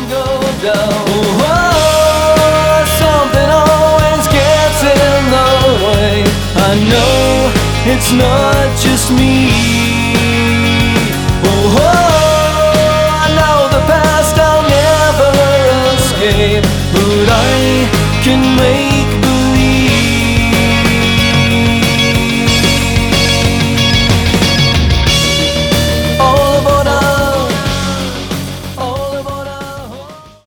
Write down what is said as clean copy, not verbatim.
go down. Oh, something always gets in the way. I know it's not just me.